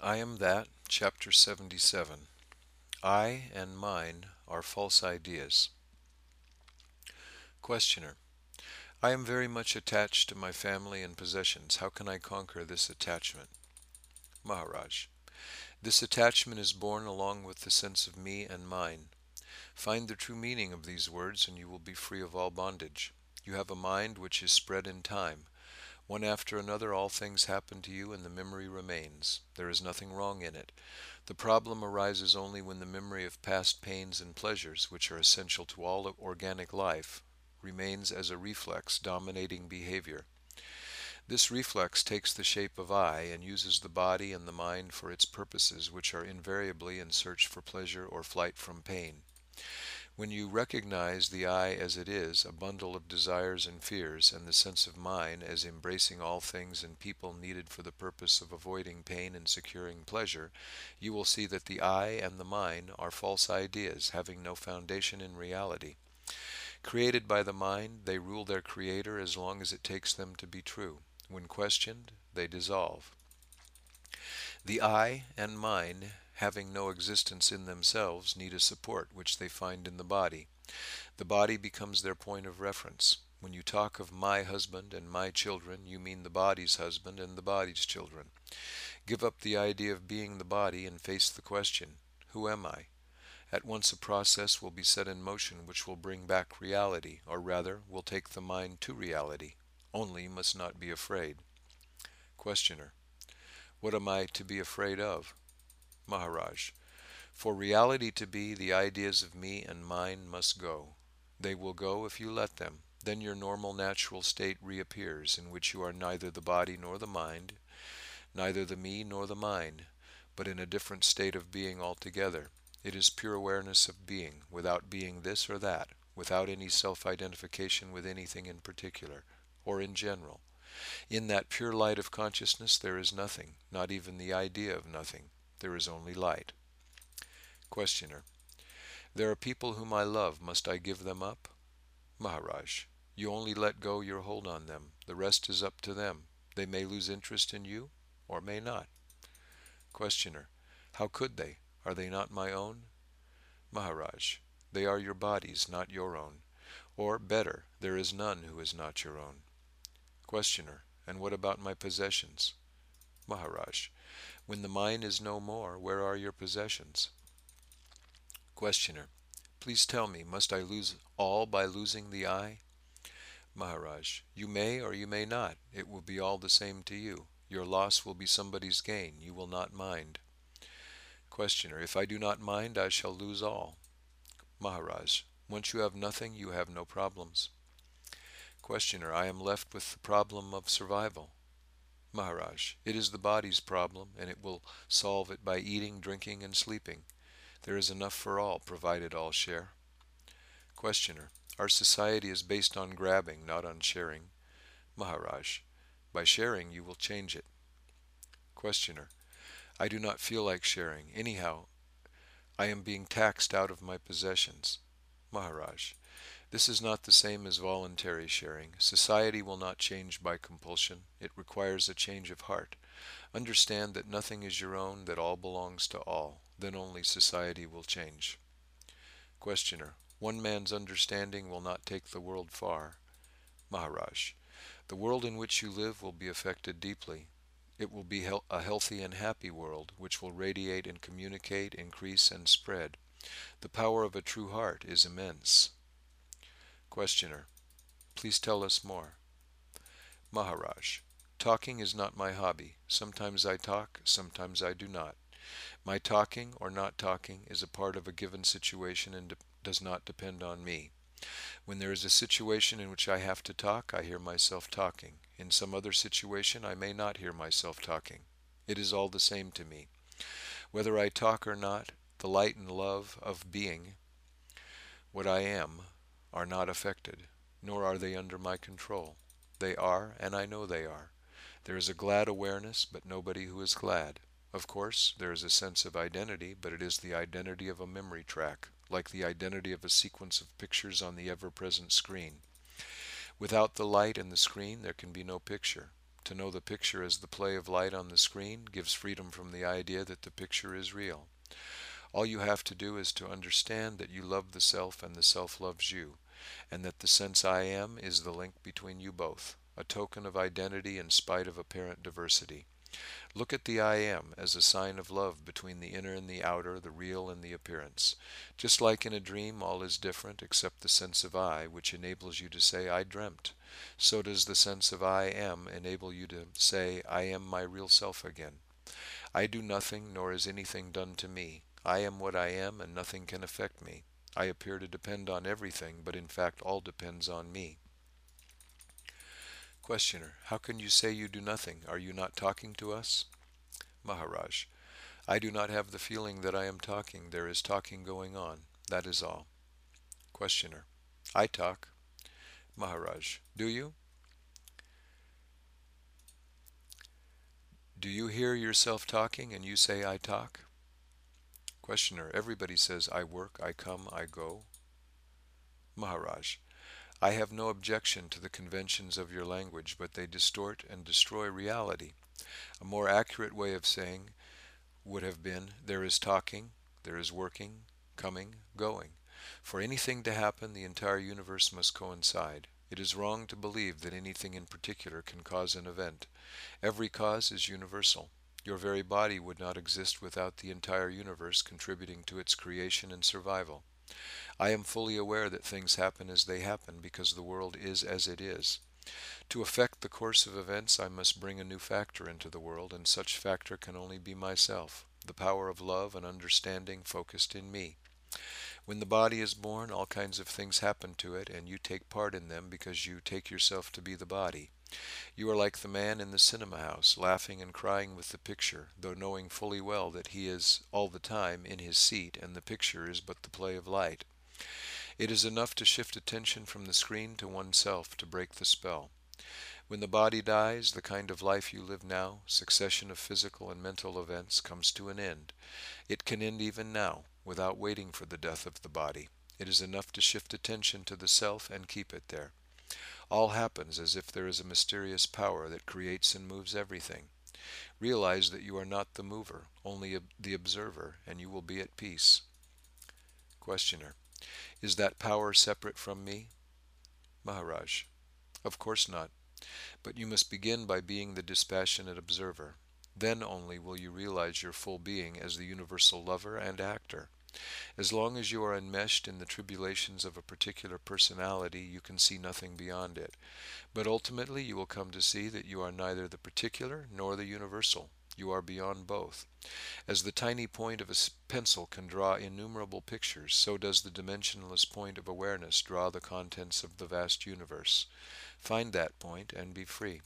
I Am That, Chapter 77. I and mine are false ideas. Questioner. I am very much attached to my family and possessions. How can I conquer this attachment? Maharaj. This attachment is born along with the sense of me and mine. Find the true meaning of these words and you will be free of all bondage. You have a mind which is spread in time. One after another all things happen to you and the memory remains. There is nothing wrong in it. The problem arises only when the memory of past pains and pleasures, which are essential to all organic life, remains as a reflex dominating behavior. This reflex takes the shape of I and uses the body and the mind for its purposes, which are invariably in search for pleasure or flight from pain. When you recognize the I as it is, a bundle of desires and fears, and the sense of mine as embracing all things and people needed for the purpose of avoiding pain and securing pleasure, you will see that the I and the mine are false ideas, having no foundation in reality. Created by the mind, they rule their creator as long as it takes them to be true. When questioned, they dissolve. The I and mine, having no existence in themselves, need a support which they find in the body. The body becomes their point of reference. When you talk of my husband and my children, you mean the body's husband and the body's children. Give up the idea of being the body and face the question, who am I? At once a process will be set in motion which will bring back reality, or rather, will take the mind to reality. Only you must not be afraid. Questioner. What am I to be afraid of? Maharaj. For reality to be, the ideas of me and mine must go. They will go if you let them. Then your normal natural state reappears, in which you are neither the body nor the mind, neither the me nor the mine, but in a different state of being altogether. It is pure awareness of being, without being this or that, without any self-identification with anything in particular, or in general. In that pure light of consciousness there is nothing, not even the idea of nothing. There is only light. Questioner. There are people whom I love. Must I give them up? Maharaj. You only let go your hold on them. The rest is up to them. They may lose interest in you, or may not. Questioner. How could they? Are they not my own? Maharaj. They are your bodies, not your own. Or, better, there is none who is not your own. Questioner. And what about my possessions? Maharaj. When the mine is no more, where are your possessions? Questioner. Please tell me, must I lose all by losing the I? Maharaj. You may or you may not. It will be all the same to you. Your loss will be somebody's gain. You will not mind. Questioner. If I do not mind, I shall lose all. Maharaj. Once you have nothing, you have no problems. Questioner. I am left with the problem of survival. Maharaj. It is the body's problem, and it will solve it by eating, drinking, and sleeping. There is enough for all, provided all share. Questioner. Our society is based on grabbing, not on sharing. Maharaj. By sharing, you will change it. Questioner. I do not feel like sharing. Anyhow, I am being taxed out of my possessions. Maharaj. This is not the same as voluntary sharing. Society will not change by compulsion. It requires a change of heart. Understand that nothing is your own, that all belongs to all. Then only society will change. Questioner. One man's understanding will not take the world far. Maharaj. The world in which you live will be affected deeply. It will be a healthy and happy world, which will radiate and communicate, increase and spread. The power of a true heart is immense. Questioner. Please tell us more. Maharaj. Talking is not my hobby. Sometimes I talk, sometimes I do not. My talking or not talking is a part of a given situation and does not depend on me. When there is a situation in which I have to talk, I hear myself talking. In some other situation, I may not hear myself talking. It is all the same to me. Whether I talk or not, the light and love of being, what I am, are not affected, nor are they under my control. They are, and I know they are. There is a glad awareness, but nobody who is glad. Of course, there is a sense of identity, but it is the identity of a memory track, like the identity of a sequence of pictures on the ever-present screen. Without the light and the screen, there can be no picture. To know the picture as the play of light on the screen gives freedom from the idea that the picture is real. All you have to do is to understand that you love the self and the self loves you, and that the sense I am is the link between you both, a token of identity in spite of apparent diversity. Look at the I am as a sign of love between the inner and the outer, the real and the appearance. Just like in a dream all is different except the sense of I, which enables you to say I dreamt, so does the sense of I am enable you to say I am my real self again. I do nothing, nor is anything done to me. I am what I am, and nothing can affect me. I appear to depend on everything, but in fact all depends on me. Questioner: how can you say you do nothing? Are you not talking to us? Maharaj: I do not have the feeling that I am talking. There is talking going on. That is all. Questioner: I talk. Maharaj: do you? Do you hear yourself talking and you say I talk? Questioner: everybody says I work, I come, I go. Maharaj: I have no objection to the conventions of your language, but they distort and destroy reality. A more accurate way of saying would have been, there is talking, there is working, coming, going. For anything to happen, the entire universe must coincide. It is wrong to believe that anything in particular can cause an event. Every cause is universal. Your very body would not exist without the entire universe contributing to its creation and survival. I am fully aware that things happen as they happen because the world is as it is. To affect the course of events, I must bring a new factor into the world, and such factor can only be myself, the power of love and understanding focused in me. When the body is born, all kinds of things happen to it, and you take part in them because you take yourself to be the body. You are like the man in the cinema house, laughing and crying with the picture, though knowing fully well that he is all the time in his seat, and the picture is but the play of light. It is enough to shift attention from the screen to oneself to break the spell. When the body dies, the kind of life you live now, succession of physical and mental events, comes to an end. It can end even now, without waiting for the death of the body. It is enough to shift attention to the self and keep it there. All happens as if there is a mysterious power that creates and moves everything. Realize that you are not the mover, only the observer, and you will be at peace. Questioner: is that power separate from me? Maharaj: of course not. But you must begin by being the dispassionate observer. Then only will you realize your full being as the universal lover and actor. As long as you are enmeshed in the tribulations of a particular personality, you can see nothing beyond it. But ultimately you will come to see that you are neither the particular nor the universal. You are beyond both. As the tiny point of a pencil can draw innumerable pictures, so does the dimensionless point of awareness draw the contents of the vast universe. Find that point and be free.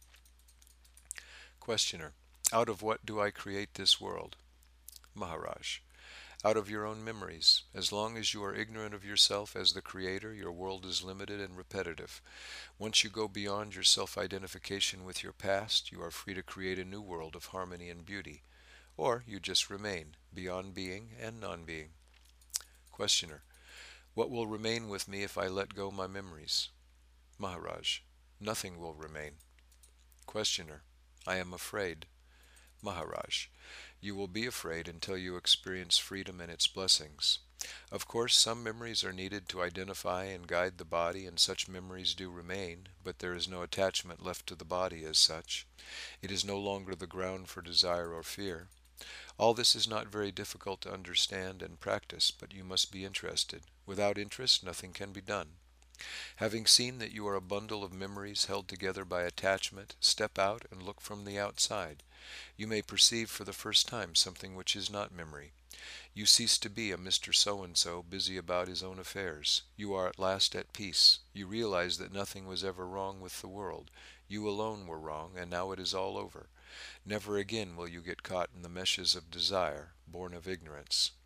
Questioner: out of what do I create this world? Maharaj: out of your own memories. As long as you are ignorant of yourself as the creator, your world is limited and repetitive. Once you go beyond your self-identification with your past, you are free to create a new world of harmony and beauty. Or you just remain, beyond being and non-being. Questioner: what will remain with me if I let go my memories? Maharaj: nothing will remain. Questioner: I am afraid. Maharaj: you will be afraid until you experience freedom and its blessings. Of course, some memories are needed to identify and guide the body, and such memories do remain, but there is no attachment left to the body as such. It is no longer the ground for desire or fear. All this is not very difficult to understand and practice, but you must be interested. Without interest, nothing can be done. Having seen that you are a bundle of memories held together by attachment, step out and look from the outside. You may perceive for the first time something which is not memory. You cease to be a Mr. So-and-so busy about his own affairs. You are at last at peace. You realize that nothing was ever wrong with the world. You alone were wrong, and now it is all over. Never again will you get caught in the meshes of desire, born of ignorance.